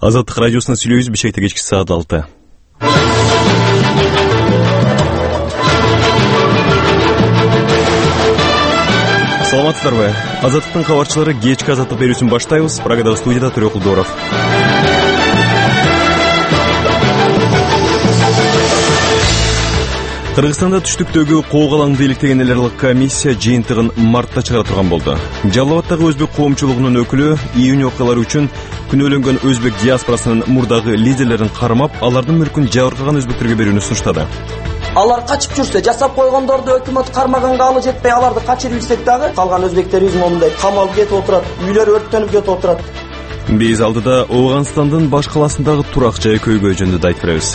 Азаттык радиосуна сүйлөйбүз. Бишкекте кечки саат 6. Саламатсыздарбы? Азаттыктын кабарчылары кечки азаттык берүүсүн баштайбыз. Прагадагы студияда Төрөк Кулдоров. Кыргызстанда түштүктөгү коогалаңды иликтеген эл аралык комиссия жыйынтыгын мартта чыгара турган болду. Жалал Абаддагы өзбек коомчулугунун өкүлү июнь окуялары үчүн күнөөлөнгөн өзбек диаспорасынын мурдагы лидерлерин кармап, алардын мүлкүн жабыркаган өзбектерге берүүнү сунуштады. Алар качып жүрсө, жасап койгондорду өкмөт кармаганга алы жетпей, аларды качырып жүрсөк дагы, калган өзбектерибиз момундай камалып кетип отурат, үйлөр өрттөнүп кетип отурат. Биз алдыда Ооганстандын баш каласындагы турак жай көйгөй жөнүндө айтып беребиз.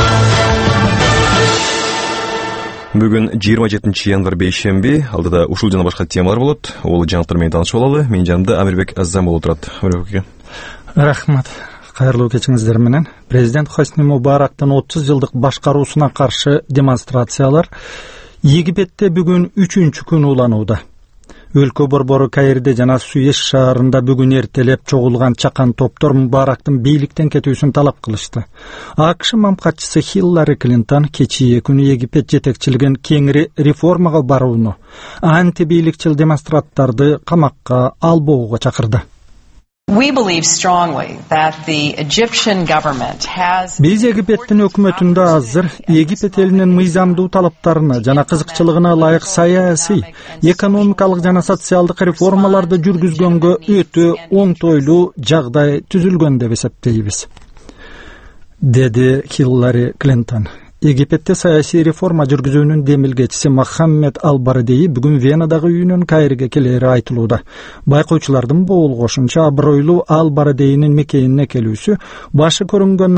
Бүгүн 27 январь бейшемби, алдыда ушул жана башка темалар болот. Ол жаңылыктар менен таанышып алалы. Менин жанымда Амирбек Аззам болуп турат. Амирбек. Рахмат. Кайырлуу кечиңиздер менен. Президент Хосни Мубарактын 30 жылдык башкаруусуна каршы демонстрациялар Египетте бүгүн 3-күн уланууда. Өлкө борбору Каирде жана Суэц шаарында бүгүн эртелеп чогулган чакан топтор Мубарактын бийликтен кетүүсүн талап кылышты. АКШ мамкатчысы Хиллари Клинтон кечээ күнү Египет жетекчилигин кеңири реформага барууну, антибийликчил демонстранттарды камакка албоого чакырды. Биз Египеттин өкмөтүндө азыр Египет элинин мыйзамдуу талаптарына жана кызыкчылыгына ылайык саясий, экономикалык жана социалдык реформаларды жүргүзгөнгө өтө оңтойлуу жагдай түзүлгөн деп эсептейбиз, деди Хиллари Клинтон. Египетте саясий реформа жүргүзүүнүн демилгечиси Мохаммед Ал-Барадеи бүгүн Венадагы үйүнөн Каирге келери айтылууда. Байкоочулардын боолгошунча абройлуу Ал-Барадеинин мекенине келүүсү башы көрүнгөн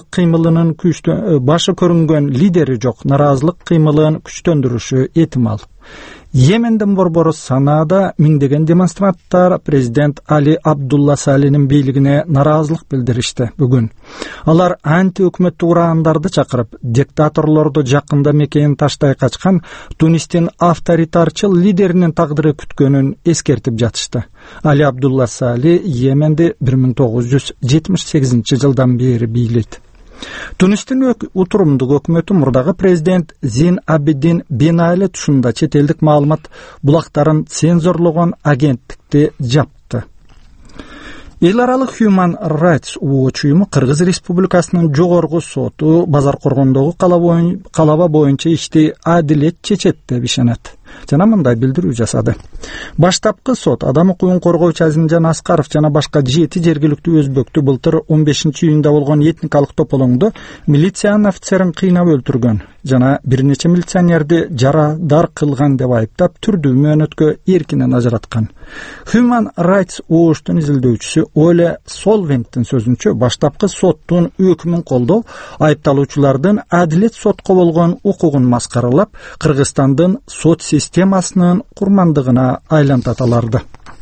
лидери жок нараазылык кыймылын күчтөндүрүшү этимал. Йемендин борбору Санаада миңдеген демонстранттар президент Али Абдулла Салинин бийлигине нараазылык билдиришти бүгүн. Алар анти-өкмөттүк урандарды чакырып, диктаторлорду жакында мекенин таштай качкан Тунистин авторитарчыл лидеринин тагдыры күткөнүн эскертип жатышты. Али Абдулла Сали Йеменди 1978 жылдан бери бийлейт. Тунистин утурумдук өкмөтү мурдагы президент Зин Абидин Бен Али тушунда чет элдик маалымат булактарын цензурлогон агенттикти жапты. Эл аралык Human Rights Watch уюму Кыргыз Республикасынын жогорку соту Базаркоргондогу калаба боюнча ишти адилет чечет деп ишенет. Жана мындай билдирүү жасады. Баштапкы сот Адам укугун коргоочу Азимжан Аскаров жана башка 7 жергиликтүү өзбөктү былтыр 15-июнда болгон этникалык тополоңдо милициянын офицерин кыйнап өлтүргөн жана бир нече милиционерди жарадар кылган деп айыптап түрдүү мөөнөткө эркинен ажыраткан. Human Rights Watch'тун изилдөөчүсү Оле Солвенттин сөзүнчө, баштапкы соттун өкүмүн колдоо айыпталуучулардын адилет сотко болгон укугун маскаралап, Кыргызстандын сот системасынын курмандыгына айлантат аларды.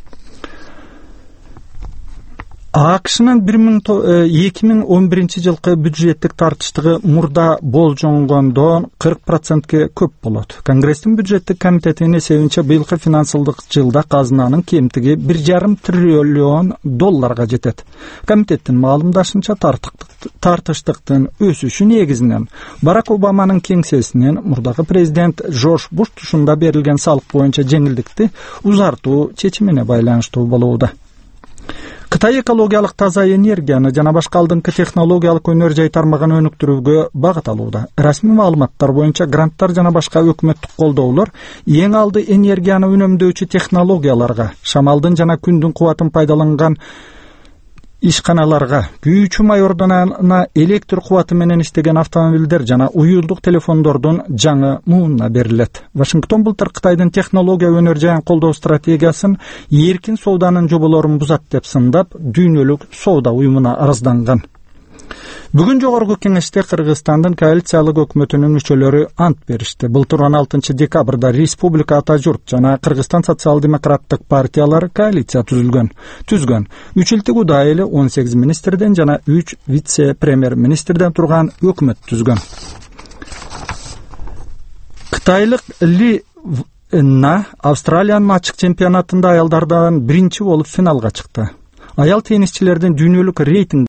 АКШнын 2011 жылкы бюджеттик тартыштыгы мурда болжонгондон 40%ке көп болот. Конгресстин бюджеттик комитетинин эсебинче быйылкы финансылык жылда казынанын кемтиги 1,5 триллион долларга жетет. Комитеттин маалымдашынча тартыштыктын өсүшү негизинен Барак Обаманын кеңсесинин мурдагы президент Жорж Буш тушунда берилген салык боюнча жеңилдикти узартуу чечимине байланыштуу болууда. Кытай экологиялык таза энергияны жана башка алдыңкы технологиялык өнөр жай тармагын өнүктүрүүгө багыт алууда. Расмий маалыматтар боюнча гранттар жана башка өкмөттүк колдоолор эң алды энергияны үнөмдөөчү технологияларга, шамалдын жана күндүн кубатын пайдаланган ишканаларга, күйүүчү май ордунана электр кубаты менен иштеген автомобилдер жана уюлдук телефондордун жаңы муунуна берилет. Вашингтон былтыр Кытайдын технология өнөр жайын колдоо стратегиясын эркин сооданын жоболорун бузат деп сындап, дүйнөлүк соода уюмуна арызданган. Бүгүн жогорку кеңеште Кыргызстандын коалициялык өкмөтүнүн мүчөлөрү ант беришти. Былтыр 16 декабрда Республика Ата Журт жана Кыргызстан социал-демократтык партиялары коалиция түзгөн. 3 илтик Удай эли 18 министрден жана 3 вице-премьер-министрден турган өкмөт түзгөн. Кытайлык Ли На Австралиянын ачык чемпионатында аялдардан биринчи болуп финалга чыкты. Аял теннисчилердин дүйнөлүк рейтинг